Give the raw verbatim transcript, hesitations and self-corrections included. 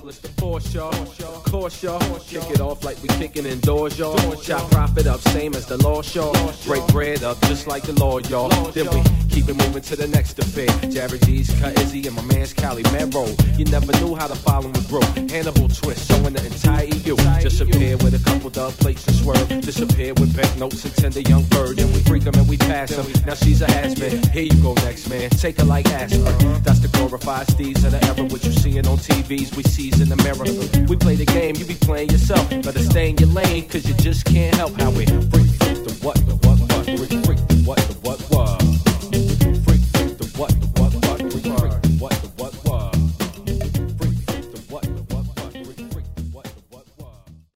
Let's the force, y'all. Of course, y'all. Kick it off like we kicking indoors, y'all. Chop profit up, same as the law, y'all. Break bread up just like the law, y'all. Then we keep it moving to the next affair. Jerry G's, Cut Izzy, and my man's Cali Mero. You never knew how the following would grow. Hannibal twist, showing the entire E U. Just appear with a couple dub plates and swerve. Disappear with banknotes and tender young bird. Then we freak 'em and we pass 'em. Now she's a has-been. Here you go next, man. Take her like aspirin. That's the glorified steez of the era. What you seeing on T Vs, we sees in the mirror. We play the game, you be playing yourself. Better stay in your lane, cause you just can't help how we